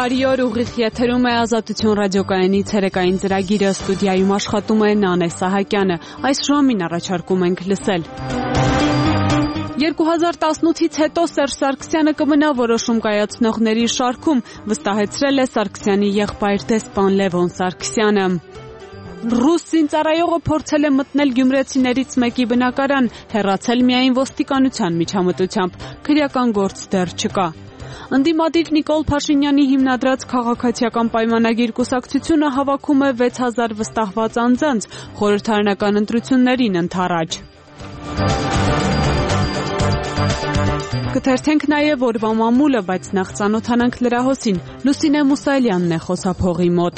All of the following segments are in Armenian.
Բարի օր, ուղիղ եթերում է Ազատություն ռադիոկայանի ցերեկային ծրագիրը, ստուդիայում աշխատում է Նանե Սահակյանը։ Այս ժամին առաջարկում ենք լսել. 2018-ից հետո Սերժ Սարգսյանը կմնա որոշում կայացնողների շարքում, վստահեցրել է Սարգսյանի եղբայր դեսպան Լևոն Սարգսյանը։ Ռուս զինծառայողը փորձել է մտնել գյումրեցիներից մեկի բնակարան, հեռացել միայն ոստիկանության միջամտությամբ, քրեական գործ դեռ չկա։ Ընդդիմադիր Նիկոլ Փաշինյանի հիմնադրած քաղաքացիական պայմանագիր կուսակցությունը հավաքում է 6000 վստահված անձանց խորհրդարանական ընտրություններին ընդառաջ։ Կթերթենք նաև օրվա մամուլը, բայց նախ ծանոթանանք լրահոսին։ Լուսինե Մուսայելյանն է խոսափողի մոտ։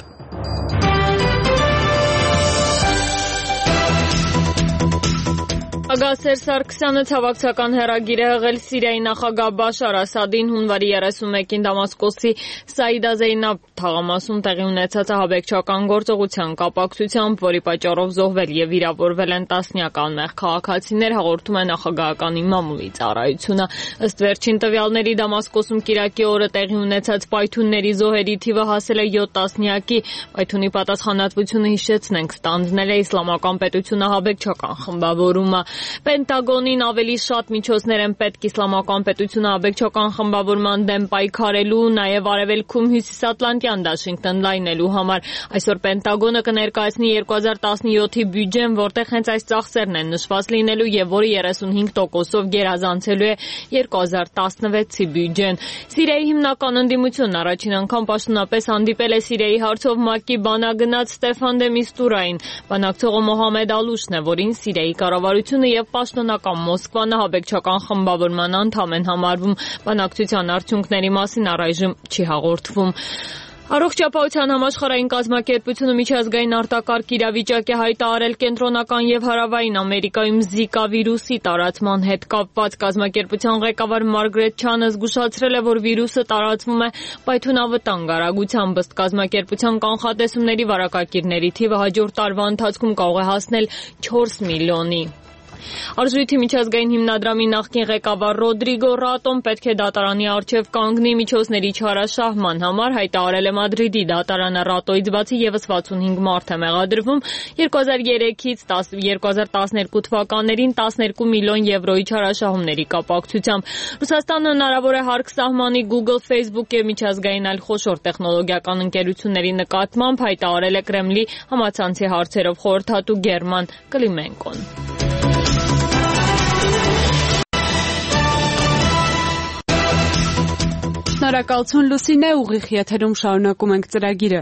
Նախագահ Սերժ Սարգսյանը ցավակցական հեռագիր է հղել Սիրիայի նախագահ Բաշար Ասադին հունվարի 31-ին Դամասկոսի Սաիդա Զեյնաբ թաղամասում տեղի ունեցած ահաբեկչական գործողության կապակցությամբ, որի պատճառով զոհվել եւ վիրավորվել են տասնյակ անմեղ քաղաքացիներ, հաղորդում է նախագահականի մամուլի ծառայությունը։ Ըստ վերջին տվյալների Դամասկոսում կիրակի օրը տեղի ունեցած պայթյունների զոհերի թիվը հասել է 7 տասնյակի։ Պայթյունի պատասխանատվությունը, հիշեցնենք, ստանձնել է Իսլամական պետությունը ահաբեկչական խմբավորումը։ Պենտագոնին ավելի շատ միջոցներ են պետք Իսլամական պետությունը ահաբեկչական խմբավորման դեմ պայքարելու, նաև արևելքում հյուսիսատլանտյան դաշինքն լայնելու համար։ Այսօր Պենտագոնը կներկայացնի 2017-ի բյուջեն, որտեղ հենց այս ծախսերն են նշված լինելու եւ որի 35%-ով գերազանցելու է 2016-ի բյուջեն։ Սիրիայի հիմնական ընդդիմությունն առաջին անգամ պաշտոնապես հանդիպել է Սիրիայի հարցով ՄԱԿ-ի բանագնաց Ստեֆան դե Միստուրային։ Բանակցողը Մոհամեդ Ալուշն է, որին Սիրիայի կառավարությունը եւ պաշտոնական Մոսկվան ահաբեկչական խմբավորման անդամ են համարվում։ Բանակցության արդյունքների մասին առայժմ չի հաղորդվում։ Առողջապահության համաշխարհային կազմակերպությունը միջազգային արտակարգ իրավիճակ է հայտարարել կենտրոնական եւ հարավային Ամերիկայում Զիկա վիրուսի տարածման հետ կապված։ Կազմակերպության ղեկավար Մարգրետ Չանը զգուշացրել է, որ վիրուսը տարածվում է պայթյունավտանգ արագությամբ։ Ըստ կազմակերպության կանխատեսումների վարակակիրների թիվը հաջորդ տարվա ընթացքում կարող է հասնել 4 միլիոնի։ Արժույթի միջազգային հիմնադրամի նախկին ղեկավար Ռոդրիգո Ռատոն պետք է դատարանի առջև կանգնի միջոցների չարաշահման համար, հայտարարել է Մադրիդի դատարանը։ Ռատոյից բացի եւս 65 մարդ է մեղադրվում 2003-ից 2012 թվականներին 12 միլիոն եվրոյի չարաշահումների կապակցությամբ։ Ռուսաստանը հնարավոր է հարկ սահմանի Google, Facebook եւ միջազգային այլ խոշոր տեխնոլոգիական ընկերությունների նկատմամբ, հայտարարել է Կրեմլի համացանցի հարցերով խորհրդատու Գերման Կլիմենկոն։ Շնորհակալություն Լուսինե, ուղիղ եթերում շարունակում ենք ծրագիրը։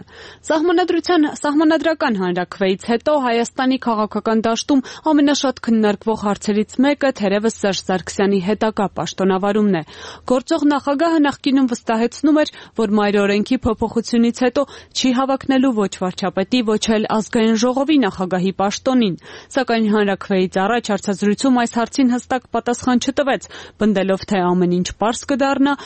Սահմանադրական հանրաքվեից հետո Հայաստանի քաղաքական դաշտում ամենաշատ քննարկվող հարցերից մեկը թերևս Սերժ Սարգսյանի հետագա պաշտոնավարումն է։ Գործող նախագահը նախկինում վստահեցնում էր, որ մայրօրենքի փոփոխությունից հետո չի հավակնելու ոչ վարչապետի, ոչ էլ ազգային ժողովի նախագահի պաշտոնին։ Սակայն հանրաքվեից առաջ հարցազրույցում այս հարցին հստակ պատասխան չտվեց, պնդելով, թե ամեն ինչ պարզ կդառնա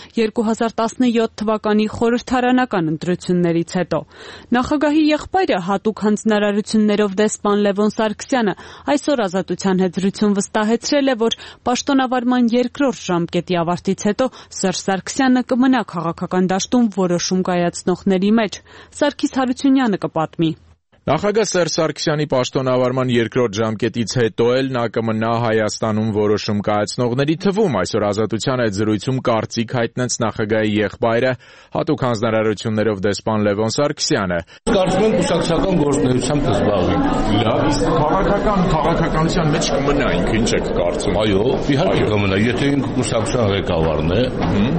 2017 թվականի խորհրդարանական ընտրություններից հետո։ Նախագահի եղբայրը հատուկ հանձնարարություններով դեսպան Լևոն Սարգսյանը այսօր Ազատության հետ զրույցում վստահեցրել է, որ պաշտոնավարման երկրորդ ժամկետի ավարտից հետո Սերժ Սարգսյանը կմնա քաղաքական դաշտում որոշում կայացնողների մեջ։ Սարգիս Հարությունյանը կպատմի։ Նախագահ Սերժ Սարգսյանի պաշտոնավարման երկրորդ ժամկետից հետո էլ նա կմնա Հայաստանում որոշում կայացնողների թվում։ Այսօր Ազատության հետ զրույցում կարծիք հայտնեց նախագահի եղբայրը, հատուկ հանձնարարություններով դեսպան Լևոն Սարգսյանը։ Կարծում եմ կուսակցական գործունեությամբ կզբաղվի։ Լավ, իսկ քաղաքականության մեջ կմնա ինքը, ինչ եք կարծում։ Այո, իհարկե կմնա, եթե ինքը կուսակցության ղեկավարն է,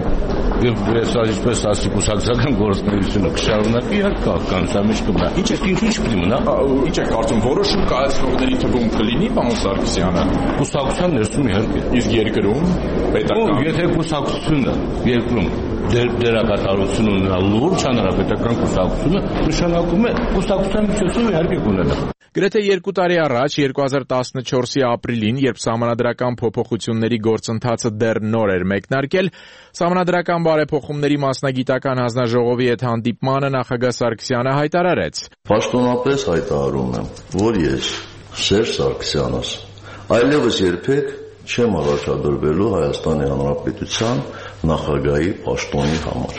եւ այսպես ասի կուսակցական գործունեությունը կշարունակի, իհարկե քաղաքականության մեջ կմնա։ Ինչ մնա։ Ինչ եք կարծում, որոշում կայացնողների թվում կլինի պարոն Սարգսյանը։ Կուսակցության ներսում իհարկե։ Իսկ երկրում պետական։ Եթե կուսակցությունը երկրում դերակատարություն ունենա լուրջ հանրապետական կուսակցությունը, նշանակում է կուսակցության միջոցով իհարկե կունենա։ Գրեթե 2 տարի առաջ 2014-ի ապրիլին, երբ սահմանադրական փոփոխությունների գործընթացը դեռ նոր էր մեկնարկել, սահմանադրական բարեփոխումների մասնագիտական հանձնաժողովի հետ հանդիպմանը նախագահ Սարգսյանը հայտարարեց. Պաշտոնապես հայտարարում եմ, որ ես Սերժ Սարգսյանս այլևս երբեք չեմ առաջադրվելու Հայաստանի Հանրապետության նախագահի պաշտոնի համար։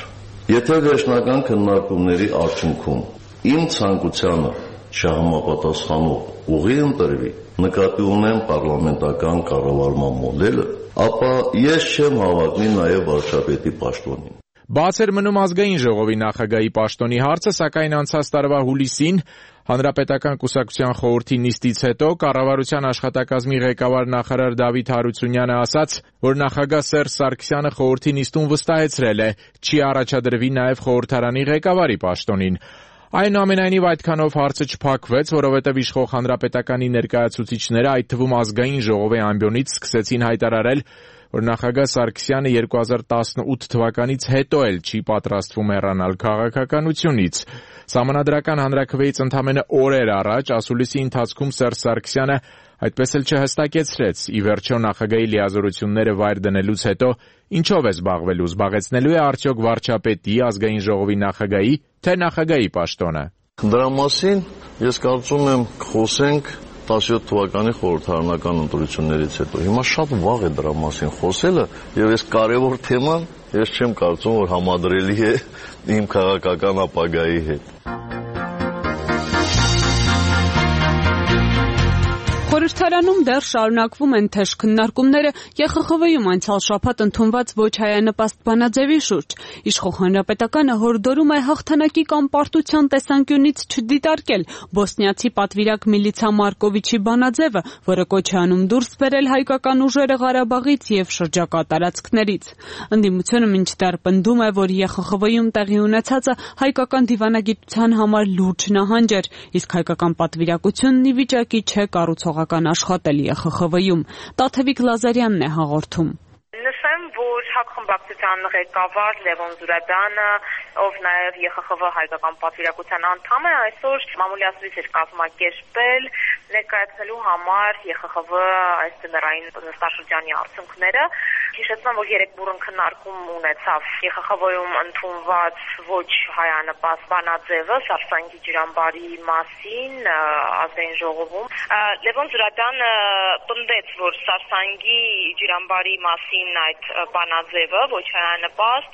Եթե վերջնական քննարկումների արդյունքում իմ ցանկությանը չհամապատասխանող ուղի ընտրվի, նկատի ունեմ պարլամենտական կառավարման մոդելը, ապա ես չեմ հավակնի նաև վարչապետի պաշտոնին։ Բաց էր մնում ազգային ժողովի նախագահի պաշտոնի հարցը, սակայն անցած տարվա հուլիսին Հանրապետական կուսակցության խորհրդի նիստից հետո կառավարության աշխատակազմի ղեկավար նախարար Դավիթ Հարությունյանը ասաց, որ նախագահ Սերժ Սարգսյանը խորհրդի նիստում վստահեցրել է, չի առաջադրվի նաև խորհրդարանի ղեկավարի պաշտոնին։ Այնուամենայնիվ այդքանով հարցը չփակվեց, որովհետև իշխող հանրապետականի ներկայացուցիչները, այդ թվում ազգային ժողովի ամբիոնից սկսեցին հայտարարել, որ նախագահ Սարգսյանը 2018 թվականից հետո էլ չի պատրաստվում հեռանալ քաղաքականությունից։ Սահմանադրական հանրաքվեից ընդամենը օրեր առաջ ասուլիսի ընթացքում Սերժ Սարգսյանը այդպես էլ չհստակեցրեց, ի վերջո նախագահի լիազորությունները վայր դնելուց հետո ինչով է զբաղվելու, զբաղեցնելու է արդյոք վարչապետի, ազգային ժողովի նախագահի, թե նախագահի պաշտոնը։ Դրա մասին ես կարծում եմ խոսենք 17 թվականի խորհրդարանական ընտրություններից հետո։ Հիմա շատ վաղ է դրա մասին խոսելը, եւ այս կարևոր թեման ես չեմ կարծում, որ համադրելի է իմ քաղաքական ապագայի հետ։ Խորհրդարանում դեռ շարունակվում են թեժ քննարկումները ԵԽԽՎ-ում անցյալ շաբաթ ընդունված ոչ հայանպաստ բանաձևի շուրջ։ Իշխող հանրապետականը հորդորում է հաղթանակի կամ պարտության տեսանկյունից չդիտարկել բոսնիացի պատվիրակ Միլիցա Մարկովիչի բանաձևը, որը կոչ է անում դուրս բերել հայկական ուժերը Ղարաբաղից եւ շրջակա տարածքներից։ Ընդդիմությունը մինչդեռ պնդում է, որ ԵԽԽՎ-ում տեղի ունեցածը հայկական դիվանագիտության համար լուրջ նահանջ էր, իսկ հայկական պատվիրակությունն ի վիճակի չէ կառուցողական աշխատել ԵԽԽՎ-ում։ Տաթևիկ Լազարյանն է հաղորդում։ Նշեմ, որ հակխմբակցության ղեկավար Լևոն Զուրաբյանը, ով նաև ԵԽԽՎ հայկական պատվիրակության անդամ է, այսօր մամուլի ասուլիս էր կազմակերպել ներկայացնելու համար ԵԽԽՎ այս ձմեռային նստաշրջանի արդյունքները։ Հիշեցնեմ, որ 3 բուռն քննարկում ունեցավ ԵԽԽՎ-ում ընդունված ոչ հայանպաստ բանաձևը Սարսանգի ջրամբարի մասին ազգային ժողովում։ Լևոն Զուրաբյանը պնդեց, որ Սարսանգի ջրամբարի մասին այդ բանաձևը ոչ հայանպաստ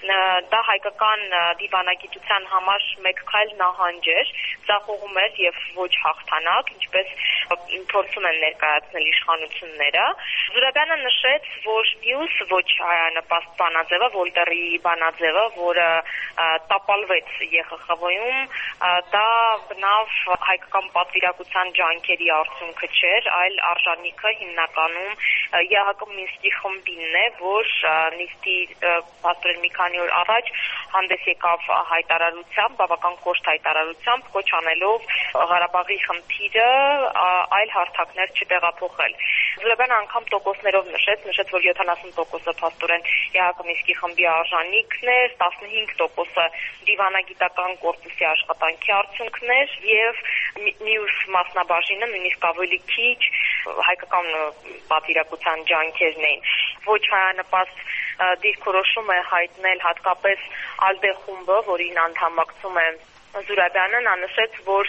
դա հայկական դիվանագիտության համար մեկ քայլ նահանջ էր, ծախողում էր եւ ոչ հաղթանակ, ինչպես փորձում են ներկայացնել իշխանությունները։ Զուրաբյանը նշեց, որ մյուս ոչ հայանպաստ բանաձևը, Վոլտերի բանաձևը, որը տապալվեց ԵԽԽՎ-ում, դա բնավ հայկական պատվիրակության ջանքերի արդյունքը չէր, այլ արժանիքը հիմնականում ԵԱՀԿ Մինսկի խմբինն է, որ նիստի փաստորեն մի քանի օր առաջ հանդես եկավ հայտարարությամբ, բավական կոշտ հայտարարությամբ, կոչ անելով Ղարաբաղի խնդիրը այլ հարթակներ չտեղափոխել։ Զուրաբյանը անգամ տոկոսներով նշեց, որ 70%-ը փաստորեն ԵԱՀԿ Մինսկի խմբի արժանիքն է, 15%-ը դիվանագիտական կորպուսի աշխատանքի արդյունքն էր եւ մյուս մասնաբաժինը նույնիսկ ավելի քիչ հայկական պատվիրակության ջանքերն էին։ Ոչ հայանպաստ դիրքորոշում է հայտնել հատկապես ԱԼԴԵ խումբը, որին անդամակցում է Զուրաբյանը, նա նշեց, որ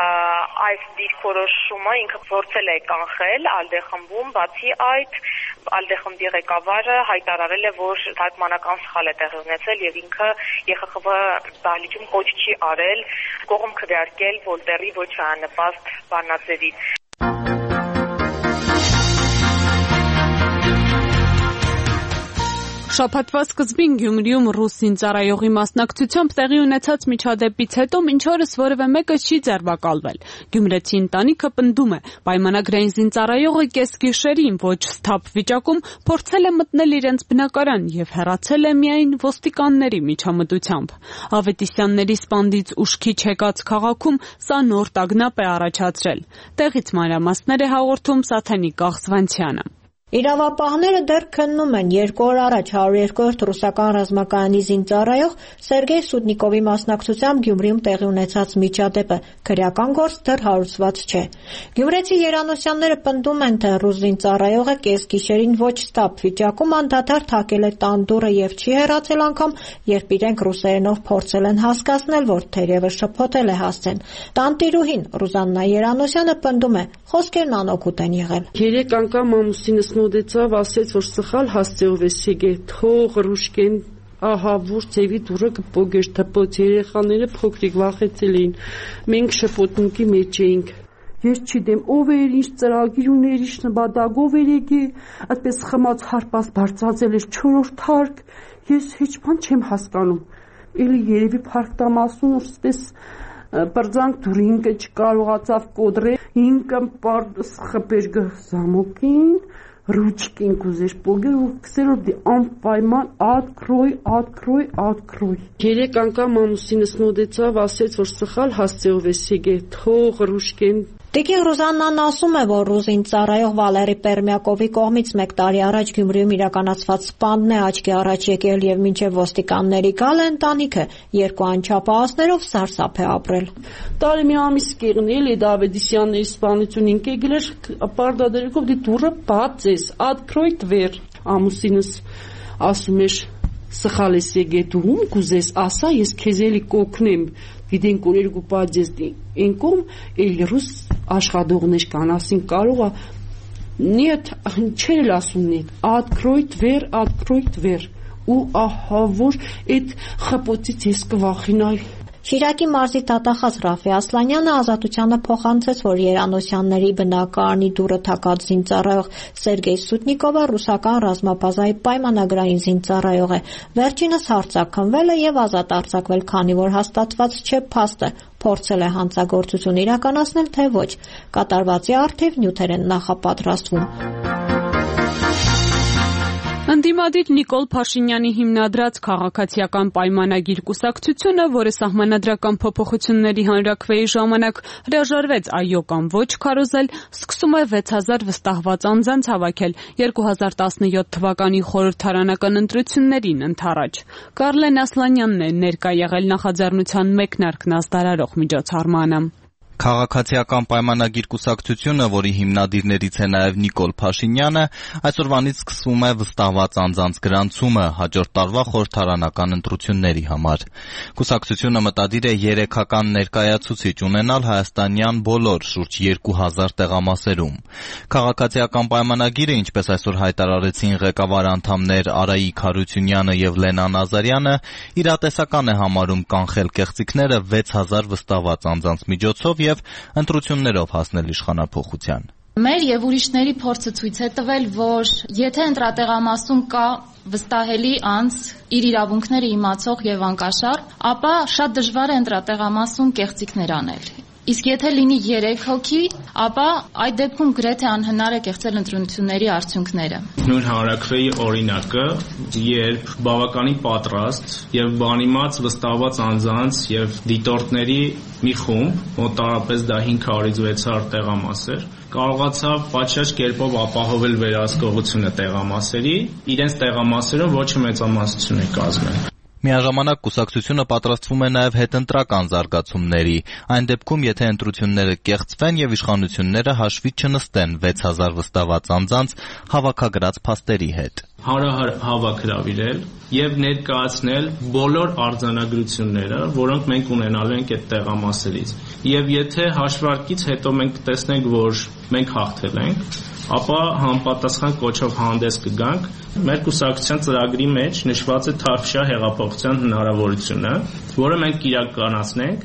այս դիրքորոշումը ինքը փորձել է կանխել ԱԼԴԵ խմբում, բացի այդ ԱԼԴԵ խմբի ղեկավարը հայտարարել է, որ թարգմանական սխալ է տեղի ունեցել եւ ինքը ԵԽԽՎ դահլիճում կոչ չի արել կողմ քվեարկել Վոլտերի ոչ հայանպաստ բանաձևից։ Շաբաթվա սկզբին Գյումրիում ռուս զինծառայողի մասնակցությամբ տեղի ունեցած միջադեպից հետո մինչ օրս որևէ մեկը չի ձերբակալվել։ Գյումրեցի ընտանիքը պնդում է, պայմանագրային զինծառայողը կեսգիշերին ոչ սթափ վիճակում փորձել է մտնել իրենց բնակարան եւ հեռացել է միայն ոստիկանների միջամտությամբ։ Ավետիսյանների սպանդից ուշքի չեկած քաղաքում սա նոր տագնապ է առաջացրել։ Տեղից մանրամասներ է հաղորդում Սաթենիկ Աղզվանցյանը։ Իրավապահները դեռ քննում են 2 օր առաջ 102-րդ ռուսական ռազմակայանի զինծառայող Սերգեյ Սուդնիկովի մասնակցությամբ Գյումրիում տեղի ունեցած միջադեպը քրեական գործ դեռ հարուցված չէ։ Գյումրեցի երանոսյանները պնդում են, թե ռուս զինծառայողը կեսգիշերին ոչ ստապ վիճակում անդադար թակել է տան դուռը եւ չի հեռացել անգամ, երբ իրենք ռուսերենով փորձել են հասկացնել, որ թերևս շփոթել է հասցեն։ Տանտիրուհին Ռուզաննա Երանոսյանը պնդում է, խոսքերն անօգուտ են եղել։ 3 անգամ ամուսինս մոտեցավ, ասեց, որ սխալ հասցեով է սիգե, թող ռուշկեն ահա որ ծեվի դուրը կպոգեր թփոց երեխաները փոքրիկ վախեցել էին մենք շփոթմունքի մեջ էինք ես չգիտեմ ով էր ինչ ծրագիր ուներ ինչ նպատակով էր եկի այդպես խմած հարպած բարձրացել էր 4-րդ հարկ ես հեչ բան չեմ հասկանում էլի երևի փառք տամասուն ուսպես բարձանք դուր ինքը չկարողացավ կոդրել ինքը խփեր գզամոկին ռուչկին կուզեր պոգեր ու քսերով անպայման открой երեք անգամ ամուսինս մոտեցավ ասեց որ սխալ հասցեով է սեգե թող ռուշկեն Տիկին Ռուզաննան ասում է, որ ռուզին ծառայող Վալերի Պերմյակովի կողմից 1 տարի առաջ Գյումրիում իրականացված սպանդն է աչքի առաջ եկել եւ մինչեւ ոստիկանների գալը ընտանիքը 2 անչափահասներով սարսափ է ապրել։ Տարի մի ամիս կեղնել է Դավիդիսյանների սպանություն ինքը եկել էր պարտադերիկով դի դուրը բաց է, открой дверь ամուսինս ասում էր սխալ է սեգե դու ում կուզես ասա ես քեզ էլի կօգնեմ գիտենք որ երկու բաժես ինքում էլ ռուս աշխատողներ կան ասին կարող է нет չել ասում нет открой дверь ու ահա որ այդ խփոցից ես կվախենայի Շիրակի մարզի դատախազ Ռաֆի Ասլանյանը ազատությանը փոխանցեց, որ Երանոսյանների բնակարանի դուռը թակած զինծառայող Սերգեյ Սուտնիկովը ռուսական ռազմաբազայի պայմանագրային զինծառայող է։ Վերջինս հարձակվել է եւ ազատ արձակվել, քանի որ հաստատված չէ փաստը, փորձել է հանցագործություն իրականացնել, թե ոչ։ Կատարվածի առթիվ նյութեր են նախապատրաստվում։ Ընդդիմադիր Նիկոլ Փաշինյանի հիմնադրած քաղաքացիական պայմանագիր կուսակցությունը, որը սահմանադրական փոփոխությունների հանրաքվեի ժամանակ հրաժարվեց այո կամ ոչ քարոզել, սկսում է 6000 վստահված անձանց հավաքել 2017 թվականի խորհրդարանական ընտրություններին ընդառաջ։ Կարլեն Ասլանյանն է ներկա եղել նախաձեռնության մեկնարկն ազդարարող միջոցառմանը։ Քաղաքացիական պայմանագիր կուսակցությունը, որի հիմնադիրներից է նաև Նիկոլ Փաշինյանը, այսօրվանից սկսվում է վստահված անձանց գրանցումը հաջորդ տարվա խորհրդարանական ընտրությունների համար։ Կուսակցությունը մտադիր է 3-ական ներկայացուցիչ ունենալ հայաստանյան բոլոր շուրջ 2000 տեղամասերում։ Քաղաքացիական պայմանագիրը, ինչպես այսօր հայտարարեցին ղեկավար անդամներ Արայիկ Հարությունյանը եւ Լենան Ազարյանը, իրատեսական է համարում կանխել կեղծիքները 6000 վստահված անձանց միջոցով եւ ընտրություններով հասնել իշխանափոխության։ Մեր եւ ուրիշների փորձը ցույց է տվել, որ եթե ընտրատեղամասում կա վստահելի անձ, իր իրավունքները իմացող եւ անկաշառ, ապա շատ դժվար է ընտրատեղամասում կեղծիքներ անել։ Իսկ եթե լինի 3 հոգի, ապա այդ դեպքում գրեթե անհնար է կեղծել ընտրությունների արդյունքները։ Նույն հանրաքվեի օրինակը, երբ բավականին պատրաստ եւ բանիմաց վստահված անձանց եւ դիտորդների մի խումբ, մոտավորապես դա 500-ից 600 տեղամաս էր, կարողացավ պատշաճ կերպով ապահովել վերահսկողությունը տեղամասերի, իրենց տեղամասերում ոչ մեծամասնություն է կազմել։ Միաժամանակ կուսակցությունը պատրաստվում է նաև հետընտրական զարգացումների, այն դեպքում, եթե ընտրությունները կեղծվեն եւ իշխանությունները հաշվի չնստեն 6000 վստահված անձանց հավաքագրած փաստերի հետ։ Հարահար հավաք հրավիրել եւ ներկայացնել բոլոր արձանագրությունները, որոնք մենք ունենալու ենք այդ տեղամասերից։ Եվ եթե հաշվարկից հետո մենք տեսնենք, որ մենք հաղթել ենք, ապա համապատասխան կոչով հանդես կգանք։ Մեր կուսակցության ծրագրի մեջ նշված է Թավշյա հեղափոխության հնարավորությունը, որը մենք կիրականացնենք։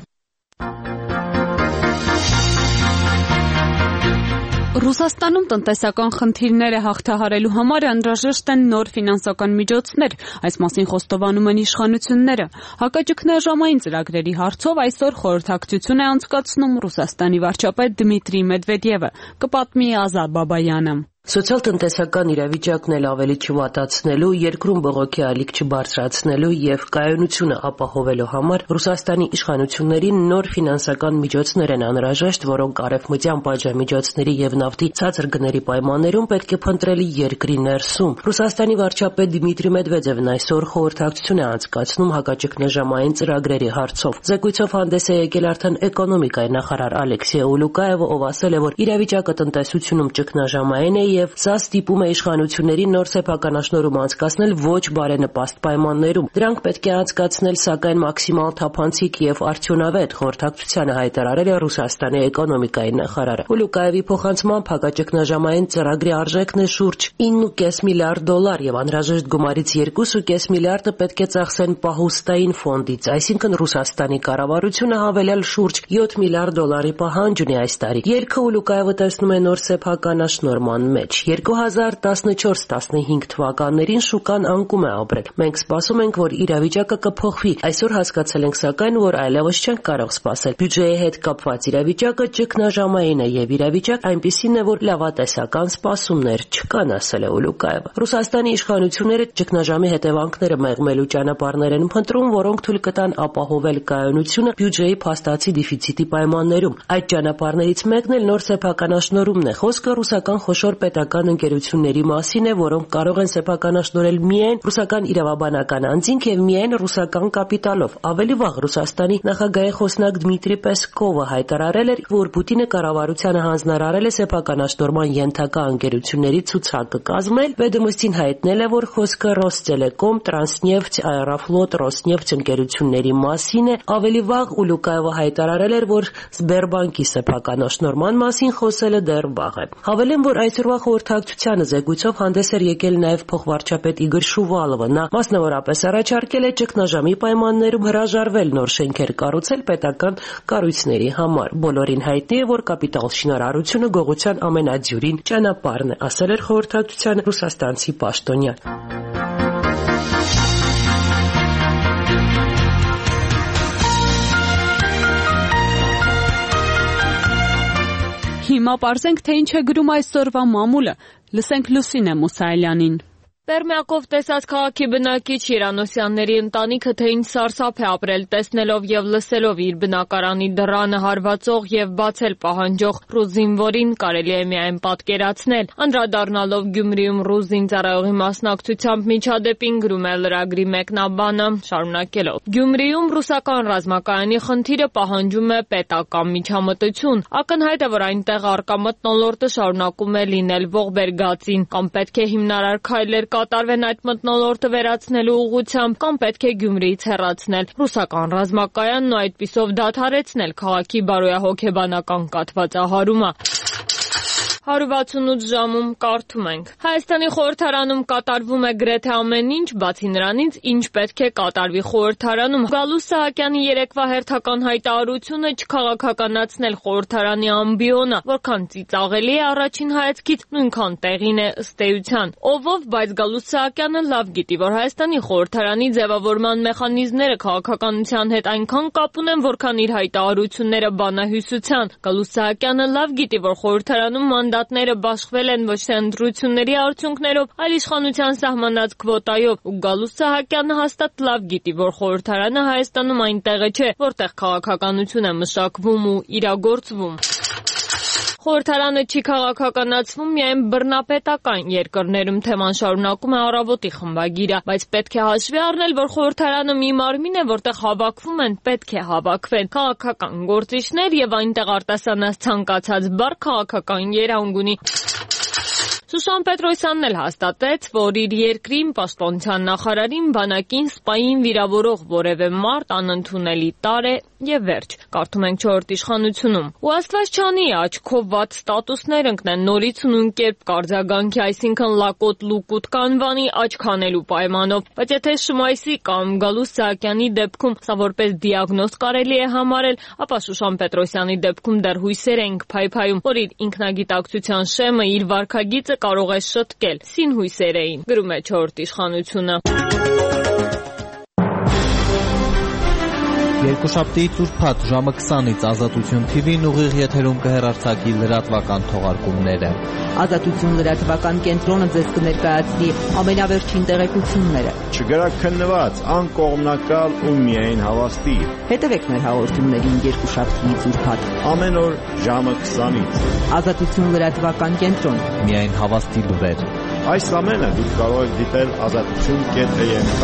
Ռուսաստանում տնտեսական խնդիրները հաղթահարելու համար անհրաժեշտ են նոր ֆինանսական միջոցներ, այս մասին խոստովանում են իշխանությունները։ Հակաճգնաժամային ծրագրերի հարցով այսօր խորհրդակցություն է անցկացնում Ռուսաստանի վարչապետ Դմիտրի Մեդվեդևը, կպատմի Ազատ Բաբայանը։ Սոցիալ-տնտեսական իրավիճակն էլ ավելի չվատացնելու, երկրում բողոքի ալիք չբարձրացնելու եւ կայունությունը ապահովելու համար Ռուսաստանի իշխանություններին նոր ֆինանսական միջոցներ են անհրաժեշտ, որոնք արևմտյան պատժամիջոցների եւ նավթի ցածր գների պայմաններում պետք է փնտրելի երկրի ներսում։ Ռուսաստանի վարչապետ Դմիտրի Մեդվեդևն այսօր խորհրդակցություն է անցկացնում հակաճգնաժամային ծրագրերի հարցով։ Զեկույցով հանդես է եկել արդեն էկոնոմիկայի նախարար Ալեքսեյ Ուլուկաևը, ով ասել է, որ իրավիճակը տնտեսությունում ճգնաժամային է եւ սա ստիպում է իշխանություններին նոր սեփականաշնորհում անցկացնել ոչ բարենպաստ պայմաններում։ Դրանք պետք է անցկացնել սակայն մաքսիմալ թափանցիկ եւ արդյունավետ, խորհրդակցությանը հայտարարել է Ռուսաստանի էկոնոմիկայի նախարարը։ Ուլուկաևի փոխանցմամբ հակաճգնաժամային ծրագրի արժեքն է շուրջ 9.5 միլիարդ դոլար եւ անհրաժեշտ գումարից 2.5 միլիարդը պետք է ծախսեն պահուստային ֆոնդից, այսինքն Ռուսաստանի կառավարությունը հավելյալ շուրջ 7 միլիարդ դոլարի պահանջ ունի այս տարի։ Ելքը Ուլուկաևը տեսնում է նոր սեփականաշնորհման մեջ։ 2014-15 թվականներին շուկան անկում է ապրել։ Մենք սպասում ենք, որ իրավիճակը կփոխվի։ Այսօր հասկացել ենք սակայն, որ այլևս չենք կարող սպասել։ Բյուջեի հետ կապված իրավիճակը ճգնաժամային է եւ իրավիճակ այնպիսին է, որ լավատեսական սպասումներ չկան, ասել է Ուլուկաևը։ Ռուսաստանի իշխանությունները ճգնաժամի հետևանքները մեղմելու ճանապարհներ են փնտրում, որոնք թույլ կտան ապահովել կայունությունը բյուջեի փաստացի դեֆիցիտի պայմաններում։ Այդ ճանապարհներից մեկն էլ նոր սեփականաշնորհումն է։ Խոսքը ռուսական խոշոր պետական ընկերությունների մասին է, որոնք կարող են սեփականաշնորհել միայն ռուսական իրավաբանական անձինք եւ միայն ռուսական կապիտալով։ Ավելի վաղ Ռուսաստանի նախագահի խոսնակ Դմիտրի Պեսկովը հայտարարել էր, որ Պուտինը կառավարությանը հանձնարարել է սեփականաշնորհման ենթակա ընկերությունների ցուցակը կազմել։ Վեդոմստին հայտնել է, որ խոսքը Ռոստելեկոմ, Տրանսնեֆթ, Aeroflot, Rosneft ընկերությունների մասին է։ Ավելի վաղ Ուլուկաևը հայտարարել էր, որ Սբերբանկի սեփականաշնորհման մասին խոսելը դեռ վաղ է։ Հավելեմ, որ այսօրվա խորհրդակցությանը զեկույցով հանդես էր եկել նաև փոխվարչապետ Իգոր Շուվալովը։ Նա մասնավորապես առաջարկել է ճգնաժամի պայմաններում հրաժարվել նոր շենքեր կառուցել պետական կառույցների համար։ Բոլորին հայտնի է, որ կապիտալ շինարարությունը գողության ամենադյուրին ճանապարհն է, ասել էր խորհրդակցությանը ռուսաստանցի պաշտոնյան։ Հիմա պարզենք, թե ինչ է գրում այսօրվա մամուլը։ Լսենք Լուսինե Մուսայելյանին։ Պերմյակով տեսած քաղաքի բնակիչ Երանոսյանների ընտանիքը թե ինչ սարսափ է ապրել տեսնելով եւ լսելով իր բնակարանի դռանը հարվածող եւ բացել պահանջող ռուս զինվորին կարելի է միայն պատկերացնել։ Անդրադառնալով Գյումրիում ռուս զինծառայողի մասնակցությամբ միջադեպին գրում է լրագրի մեկնաբանը, շարունակելով. Գյումրիում ռուսական ռազմակայանի խնդիրը պահանջում է պետական միջամտություն։ Ակնհայտ է, որ այնտեղ առկա մթնոլորտը շարունակում է լինել ողբերգածին, կամ պետք է հիմնարար քայլեր կատարվեն այդ մթնոլորտը վերացնելու ուղղությամբ, կամ պետք է Գյումրիից հեռացնել ռուսական ռազմակայանն ու այդպիսով դադարեցնել քաղաքի բարոյահոգեբանական կաթվածահարումը։ 168 ժամում կարդում ենք. Հայաստանի խորհրդարանում կատարվում է գրեթե ամեն ինչ, բացի նրանից, ինչ պետք է կատարվի խորհրդարանում։ Գալուստ Սահակյանի երեկվա հերթական հայտարարությունը չքաղաքականացնել խորհրդարանի ամբիոնը, որքան ծիծաղելի է առաջին հայացքից, նույնքան տեղին է ըստ էության։ Ով, բայց Գալուստ Սահակյանը լավ գիտի, որ Հայաստանի խորհրդարանի ձևավորման մեխանիզմները քաղաքականության հետ այնքան կապ ունեն, որքան իր հայտարարությունները բանահյուսության։ Գալուստ Սահակյանը լավ գիտի, որ խորհրդարանում մանդատները բաշխվել են ոչ թե ընտրությունների արդյունքներով, այլ իշխանության սահմանած քվոտայով, ու Գալուստ Սահակյանը հաստատ լավ գիտի, որ խորհրդարանը Հայաստանում այն տեղը չէ, որտեղ քաղաքականություն է մշակվում ու իրագործվում։ Խորհրդարանը չի քաղաքականացվում միայն բռնապետական երկրներում, թեման շարունակում է Առավոտի խմբագիրը, բայց պետք է հաշվի առնել, որ խորհրդարանը մի մարմին է, որտեղ հավաքվում են, պետք է հավաքվեն քաղաքական գործիչներ եւ այնտեղ արտասանած ցանկացած բառ քաղաքական երանգ ունի։ Սուշան Պետրոսյանն էլ հաստատեց, որ իր երկրին պաշտպանության նախարարին բանակին սպային վիրավորող որևէ մարդ անընդունելի տարր է եւ վերջ։ Կարդում ենք 4 իշխանությունում։ Ու Աստված չանի աչքով վատ ստատուսներ ընկնեն նորից ու նույն կերպ կարձագանքի, այսինքն լակոտ լուկուտ կանվանի աչք հանելու պայմանով։ Բայց եթե Շմայսի կամ Գալուստ Սահակյանի դեպքում սա որպես դիագնոզ կարելի է համարել, ապա Սուշան Պետրոսյանի դեպքում դեռ հույսեր ենք փայփայում, որ իր ինքնագիտակցության շեմը իր վարքագիծը կարող է շտկել։ Սին հույսեր էին, գրում է 4 իշխանությունը։ Երկուշաբթիից ուրբաթ ժամը 20-ից Ազատություն TV-ն ուղիղ եթերում կհեռարձակի լրատվական թողարկումները։ Ազատություն լրատվական կենտրոնը ձեզ կներկայացնի ամենավերջին տեղեկությունները։ Չգրաքննված, անկողմնակալ ու միայն հավաստի։ Հետևեք մեր հաղորդումներին երկուշաբթիից ուրբաթ ամեն օր ժամը 20-ից։ Ազատություն լրատվական կենտրոն։ Միայն հավաստի լուրեր։ Այս ամենը դուք կարող եք դիտել azatutun.am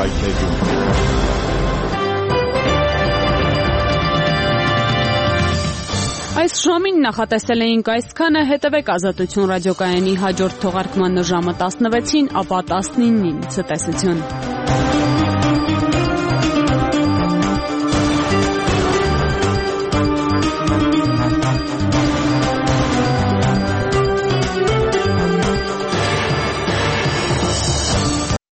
կայքեջում։ Այս ժամին նախատեսել էինք այսքանը, հետևեք Ազատություն ռադիոկայանի հաջորդ թողարկման ժամը 16-ին, ապա 19-ին ցտեսություն։